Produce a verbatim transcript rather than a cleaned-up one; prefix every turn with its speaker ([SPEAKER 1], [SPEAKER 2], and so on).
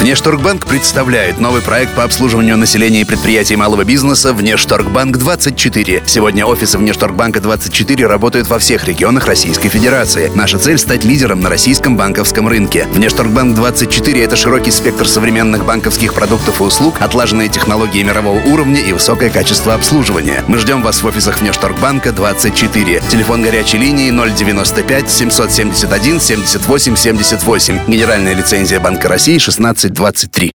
[SPEAKER 1] Внешторгбанк представляет новый проект по обслуживанию населения и предприятий малого бизнеса «Внешторгбанк двадцать четыре». Сегодня офисы Внешторгбанка двадцать четыре работают во всех регионах Российской Федерации. Наша цель — стать лидером на российском банковском рынке. Внешторгбанк двадцать четыре — это широкий спектр современных банковских продуктов и услуг, отлаженные технологии мирового уровня и высокое качество обслуживания. Мы ждем вас в офисах Внешторгбанка двадцать четыре. Телефон горячей линии ноль девяносто пять семьсот семьдесят один семьдесят восемь семьдесят восемь. Генеральная лицензия Банка России шестнадцать двадцать три.